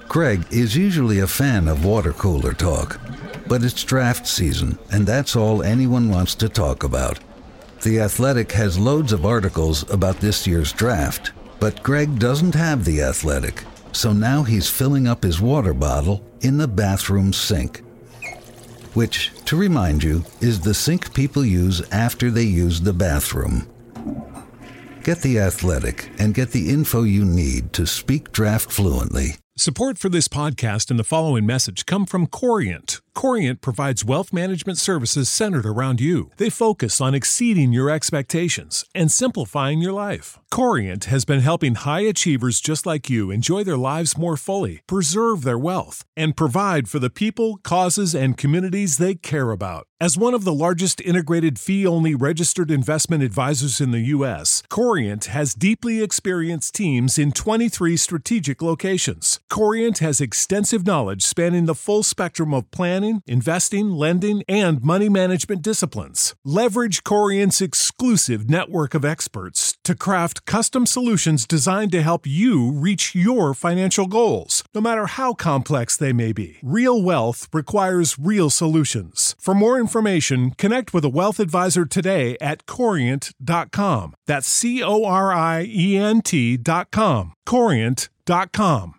Greg is usually a fan of water cooler talk, but it's draft season, and that's all anyone wants to talk about. The Athletic has loads of articles about this year's draft, but Greg doesn't have The Athletic, so now he's filling up his water bottle in the bathroom sink, which, to remind you, is the sink people use after they use the bathroom. Get The Athletic and get the info you need to speak draft fluently. Support for this podcast and the following message come from Corient. Corient provides wealth management services centered around you. They focus on exceeding your expectations and simplifying your life. Corient has been helping high achievers just like you enjoy their lives more fully, preserve their wealth, and provide for the people, causes, and communities they care about. As one of the largest integrated fee-only registered investment advisors in the U.S., Corient has deeply experienced teams in 23 strategic locations. Corient has extensive knowledge spanning the full spectrum of planning, investing, lending, and money management disciplines. Leverage Corient's exclusive network of experts to craft custom solutions designed to help you reach your financial goals, no matter how complex they may be. Real wealth requires real solutions. For more information, connect with a wealth advisor today at Corient.com. That's Corient.com. Corient.com.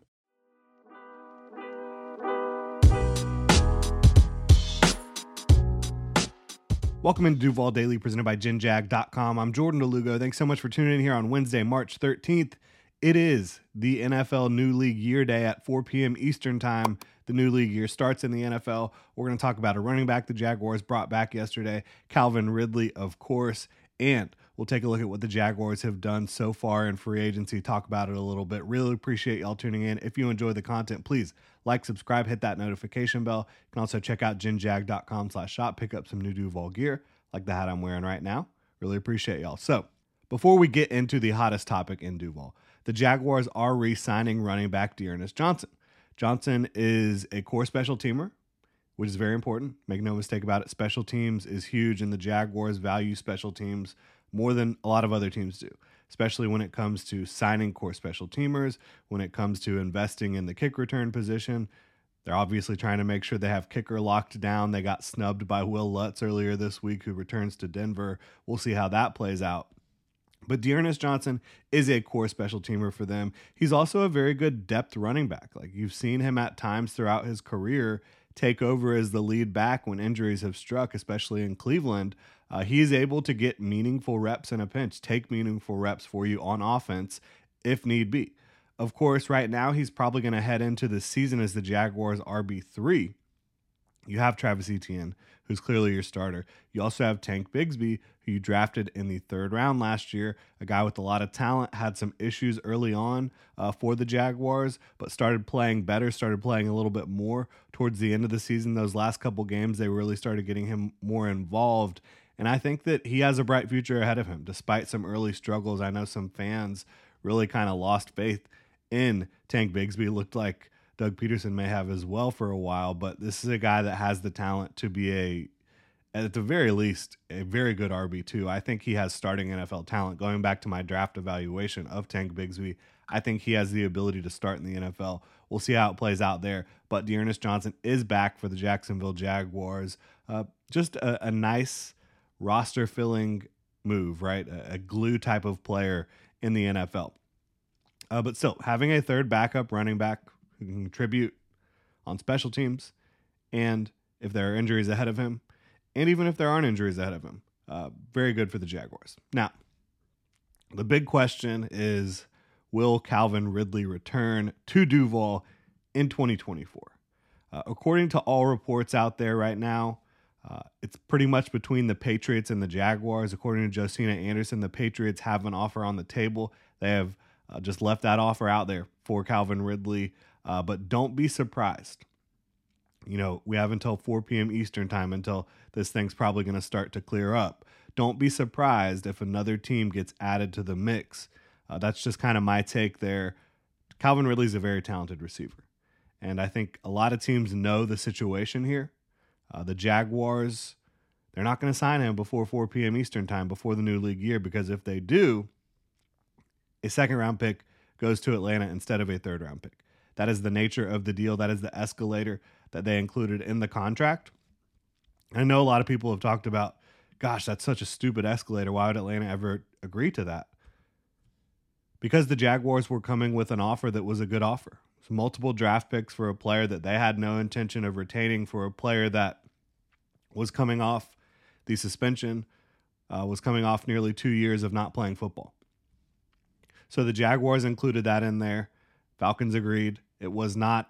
Welcome into Duval Daily, presented by GenJag.com. I'm Jordan DeLugo. Thanks so much for tuning in here on Wednesday, March 13th. It is the NFL New League Year Day at 4 p.m. Eastern Time. The new league year starts in the NFL. We're going to talk about a running back the Jaguars brought back yesterday, Calvin Ridley, of course, and we'll take a look at what the Jaguars have done so far in free agency, talk about it a little bit. Really appreciate y'all tuning in. If you enjoy the content, please like, subscribe, hit that notification bell. You can also check out genjag.com/shop, pick up some new Duval gear, like the hat I'm wearing right now. Really appreciate y'all. So, before we get into the hottest topic in Duval, the Jaguars are re-signing running back D'Ernest Johnson. Johnson is a core special teamer, which is very important. Make no mistake about it. Special teams is huge, and the Jaguars value special teams more than a lot of other teams do, especially when it comes to signing core special teamers, when it comes to investing in the kick return position. They're obviously trying to make sure they have kicker locked down. They got snubbed by Will Lutz earlier this week, who returns to Denver. We'll see how that plays out. But D'Ernest Johnson is a core special teamer for them. He's also a very good depth running back. Like, you've seen him at times throughout his career take over as the lead back when injuries have struck, especially in Cleveland. He's able to get meaningful reps in a pinch, take meaningful reps for you on offense if need be. Of course, right now he's probably going to head into the season as the Jaguars RB3. You have Travis Etienne, who's clearly your starter. You also have Tank Bigsby, who you drafted in the third round last year, a guy with a lot of talent, had some issues early on for the Jaguars, but started playing better, started playing a little bit more towards the end of the season. Those last couple games, they really started getting him more involved. And I think that he has a bright future ahead of him, despite some early struggles. I know some fans really kind of lost faith in Tank Bigsby. It looked like Doug Peterson may have as well for a while, but this is a guy that has the talent to be at the very least, a very good RB2. I think he has starting NFL talent. Going back to my draft evaluation of Tank Bigsby, I think he has the ability to start in the NFL. We'll see how it plays out there. But D'Ernest Johnson is back for the Jacksonville Jaguars. Just a nice roster-filling move, right? A glue type of player in the NFL. But still, having a third backup running back who can contribute on special teams, and if there are injuries ahead of him, and even if there aren't injuries ahead of him, very good for the Jaguars. Now, the big question is, will Calvin Ridley return to Duval in 2024? According to all reports out there right now, it's pretty much between the Patriots and the Jaguars. According to Josina Anderson, the Patriots have an offer on the table. They have just left that offer out there for Calvin Ridley, but don't be surprised. You know, we have until 4 p.m. Eastern time until this thing's probably going to start to clear up. Don't be surprised if another team gets added to the mix. That's just kind of my take there. Calvin Ridley's a very talented receiver, and I think a lot of teams know the situation here. The Jaguars, they're not going to sign him before 4 p.m. Eastern time, before the new league year, because if they do, a second-round pick goes to Atlanta instead of a third-round pick. That is the nature of the deal. That is the escalator that they included in the contract. I know a lot of people have talked about, gosh, that's such a stupid escalator. Why would Atlanta ever agree to that? Because the Jaguars were coming with an offer that was a good offer. Multiple draft picks for a player that they had no intention of retaining, for a player that was coming off the suspension, was coming off nearly 2 years of not playing football. So the Jaguars included that in there. Falcons agreed. It was not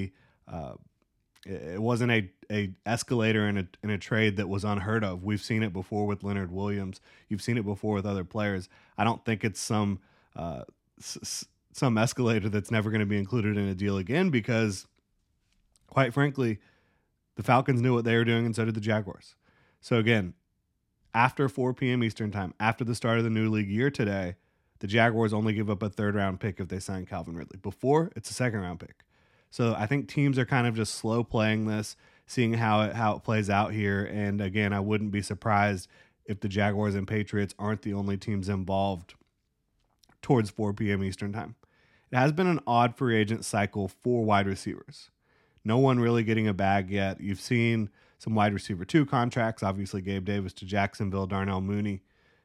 it wasn't a escalator in a trade that was unheard of. We've seen it before with Leonard Williams. You've seen it before with other players. I don't think it's some escalator that's never going to be included in a deal again, because quite frankly, the Falcons knew what they were doing, and so did the Jaguars. So again, after 4 p.m. Eastern time, after the start of the new league year today, the Jaguars only give up a 3rd-round pick if they sign Calvin Ridley. Before, it's a 2nd-round pick. So I think teams are kind of just slow playing this, seeing how it plays out here. And again, I wouldn't be surprised if the Jaguars and Patriots aren't the only teams involved towards 4 p.m. Eastern time. It has been an odd free agent cycle for wide receivers. No one really getting a bag yet. You've seen some wide receiver 2 contracts. Obviously, Gabe Davis to Jacksonville, Darnell Mooney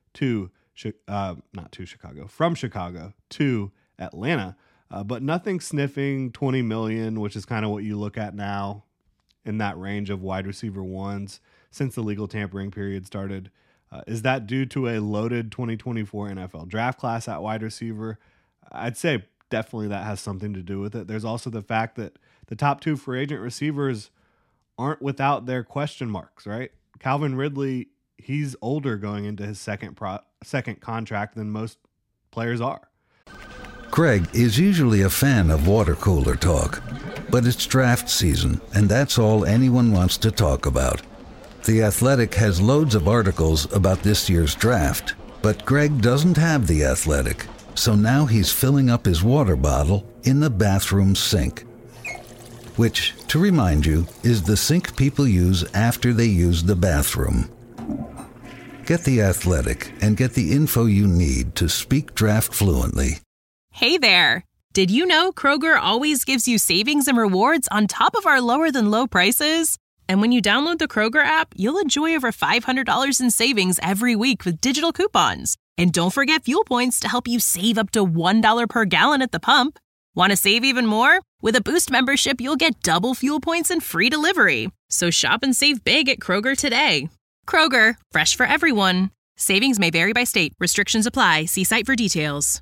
from Chicago to Atlanta. But nothing sniffing $20 million, which is kind of what you look at now in that range of wide receiver 1s since the legal tampering period started. Is that due to a loaded 2024 NFL draft class at wide receiver? I'd say definitely that has something to do with it. There's also the fact that the top 2 free agent receivers aren't without their question marks, right? Calvin Ridley, he's older going into his second contract than most players are. Craig is usually a fan of water cooler talk, but it's draft season, and that's all anyone wants to talk about. The Athletic has loads of articles about this year's draft, but Greg doesn't have The Athletic, so now he's filling up his water bottle in the bathroom sink, which, to remind you, is the sink people use after they use the bathroom. Get The Athletic and get the info you need to speak draft fluently. Hey there! Did you know Kroger always gives you savings and rewards on top of our lower-than-low prices? And when you download the Kroger app, you'll enjoy over $500 in savings every week with digital coupons. And don't forget fuel points to help you save up to $1 per gallon at the pump. Want to save even more? With a Boost membership, you'll get double fuel points and free delivery. So shop and save big at Kroger today. Kroger, fresh for everyone. Savings may vary by state. Restrictions apply. See site for details.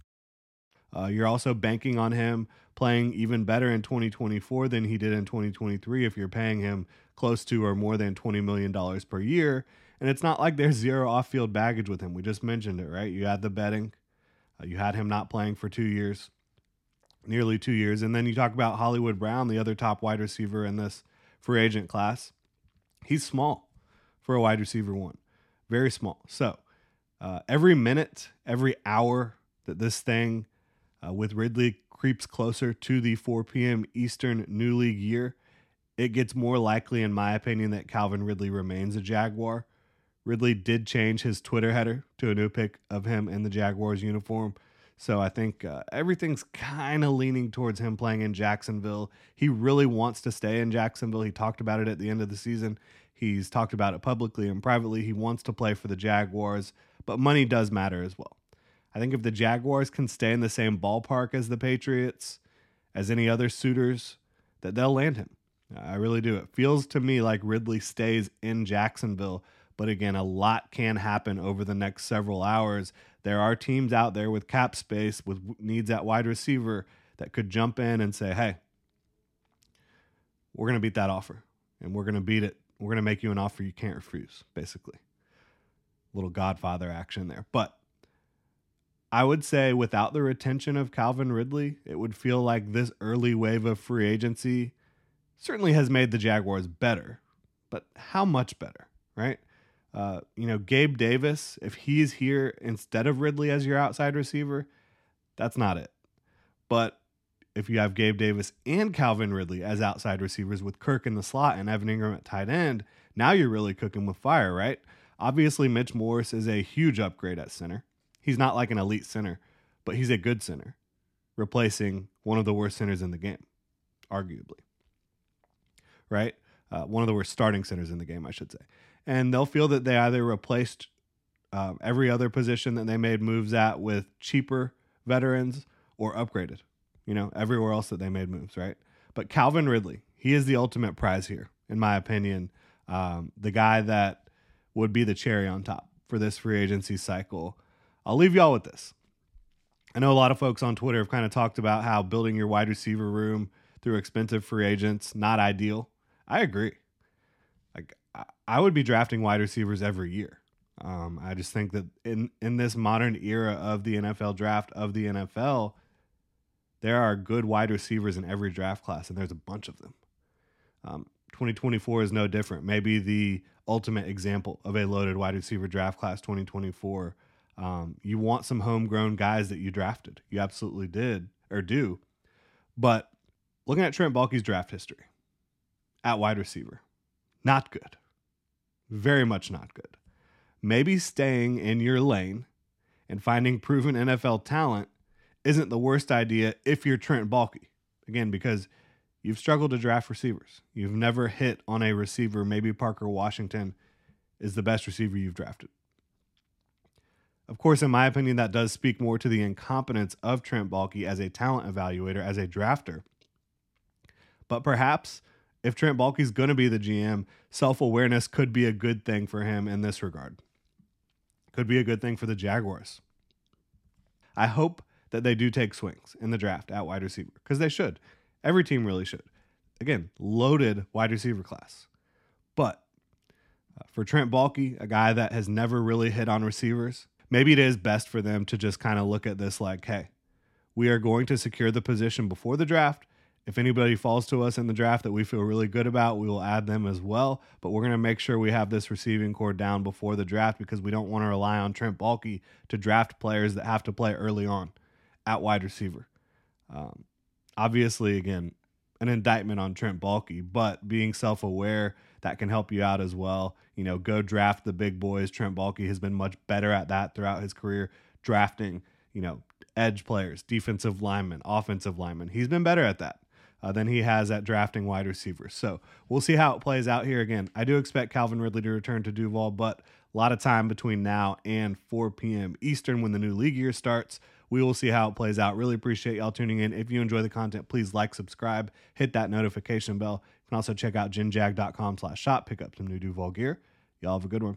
You're also banking on him playing even better in 2024 than he did in 2023 if you're paying him close to or more than $20 million per year. And it's not like there's zero off-field baggage with him. We just mentioned it, right? You had the betting. You had him not playing for 2 years, nearly 2 years. And then you talk about Hollywood Brown, the other top wide receiver in this free agent class. He's small for a wide receiver 1. Very small. So every minute, every hour that this thing with Ridley creeps closer to the 4 p.m. Eastern new league year, it gets more likely, in my opinion, that Calvin Ridley remains a Jaguar. Ridley did change his Twitter header to a new pic of him in the Jaguars uniform. So I think everything's kind of leaning towards him playing in Jacksonville. He really wants to stay in Jacksonville. He talked about it at the end of the season. He's talked about it publicly and privately. He wants to play for the Jaguars, but money does matter as well. I think if the Jaguars can stay in the same ballpark as the Patriots, as any other suitors, that they'll land him. I really do. It feels to me like Ridley stays in Jacksonville, but again, a lot can happen over the next several hours. There are teams out there with cap space, with needs at wide receiver, that could jump in and say, hey, we're going to beat that offer, and we're going to beat it. We're going to make you an offer you can't refuse, basically. Little Godfather action there. But I would say without the retention of Calvin Ridley, it would feel like this early wave of free agency certainly has made the Jaguars better. But how much better, right? Gabe Davis, if he's here instead of Ridley as your outside receiver, that's not it. But if you have Gabe Davis and Calvin Ridley as outside receivers with Kirk in the slot and Evan Ingram at tight end, now you're really cooking with fire, right? Obviously, Mitch Morse is a huge upgrade at center. He's not like an elite center, but he's a good center, replacing one of the worst centers in the game. arguably. Right? One of the worst starting centers in the game, I should say. And they'll feel that they either replaced every other position that they made moves at with cheaper veterans or upgraded, everywhere else that they made moves, right? But Calvin Ridley, he is the ultimate prize here, in my opinion. The guy that would be the cherry on top for this free agency cycle. I'll leave y'all with this. I know a lot of folks on Twitter have kind of talked about how building your wide receiver room through expensive free agents, not ideal. I agree. Like, I would be drafting wide receivers every year. I just think that in this modern era of the NFL draft, of the NFL, there are good wide receivers in every draft class, and there's a bunch of them. 2024 is no different. Maybe the ultimate example of a loaded wide receiver draft class, 2024. You want some homegrown guys that you drafted. You absolutely did or do. But looking at Trent Baalke's draft history at wide receiver, not good. Very much not good. Maybe staying in your lane and finding proven NFL talent isn't the worst idea if you're Trent Baalke. Again, because you've struggled to draft receivers. You've never hit on a receiver. Maybe Parker Washington is the best receiver you've drafted. Of course, in my opinion, that does speak more to the incompetence of Trent Baalke as a talent evaluator, as a drafter. But perhaps if Trent Baalke's going to be the GM, self-awareness could be a good thing for him in this regard. Could be a good thing for the Jaguars. I hope that they do take swings in the draft at wide receiver, because they should. Every team really should. Again, loaded wide receiver class. But for Trent Baalke, a guy that has never really hit on receivers, maybe it is best for them to just kind of look at this like, hey, we are going to secure the position before the draft. If anybody falls to us in the draft that we feel really good about, we will add them as well. But we're going to make sure we have this receiving core down before the draft, because we don't want to rely on Trent Baalke to draft players that have to play early on at wide receiver. Obviously, again, an indictment on Trent Baalke, but being self-aware, that can help you out as well. Go draft the big boys. Trent Baalke has been much better at that throughout his career, drafting, edge players, defensive linemen, offensive linemen. He's been better at that than he has at drafting wide receivers. So we'll see how it plays out here. Again, I do expect Calvin Ridley to return to Duval, but a lot of time between now and 4 p.m. Eastern when the new league year starts. We will see how it plays out. Really appreciate y'all tuning in. If you enjoy the content, please like, subscribe, hit that notification bell. You can also check out ginjag.com/shop, pick up some new Duval gear. Y'all have a good one.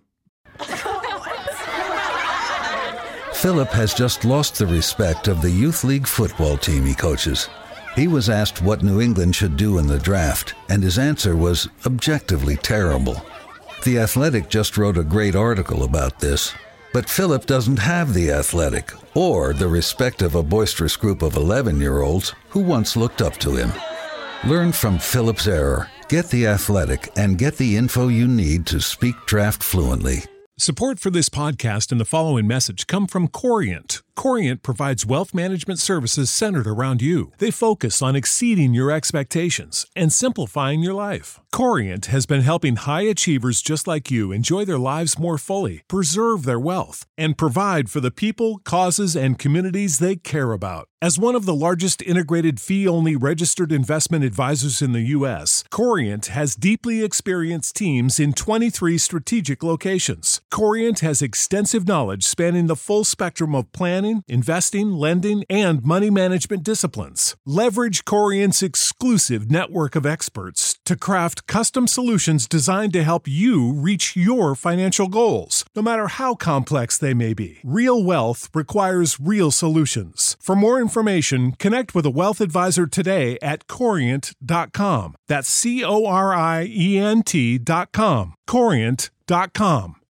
Philip has just lost the respect of the youth league football team he coaches. He was asked what New England should do in the draft, and his answer was objectively terrible. The Athletic just wrote a great article about this. But Philip doesn't have The Athletic or the respect of a boisterous group of 11-year-olds who once looked up to him. Learn from Philip's error, get The Athletic, and get the info you need to speak draft fluently. Support for this podcast and the following message come from Corient. Corient provides wealth management services centered around you. They focus on exceeding your expectations and simplifying your life. Corient has been helping high achievers just like you enjoy their lives more fully, preserve their wealth, and provide for the people, causes, and communities they care about. As one of the largest integrated fee-only registered investment advisors in the U.S., Corient has deeply experienced teams in 23 strategic locations. Corient has extensive knowledge spanning the full spectrum of planning, investing, lending, and money management disciplines. Leverage Corient's exclusive network of experts to craft custom solutions designed to help you reach your financial goals, no matter how complex they may be. Real wealth requires real solutions. For more information, connect with a wealth advisor today at Corient.com. That's Corient.com. Corient.com.